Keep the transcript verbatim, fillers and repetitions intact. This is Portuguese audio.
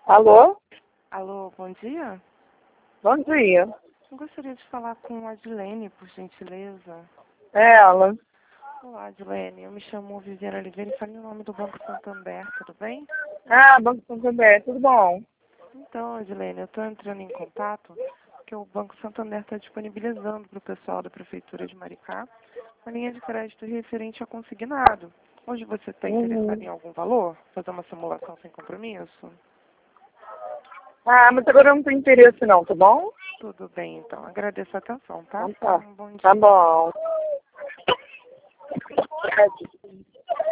Alô? Alô, bom dia. Bom dia. Eu gostaria de falar com a Adilene, por gentileza. É ela. Olá, Adilene. Eu me chamo Viviane Oliveira e falei o nome do Banco Santander, tudo bem? Ah, Banco Santander, tudo bom? Então, Adilene, eu estou entrando em contato porque o Banco Santander está disponibilizando para o pessoal da Prefeitura de Maricá uma linha de crédito referente a consignado. Hoje você está interessado Uhum. em algum valor? Fazer uma simulação sem compromisso? Ah, mas agora eu não tenho interesse não, tá bom? Tudo bem, então. Agradeço a atenção, tá? Então tá. Um bom Tá dia. bom.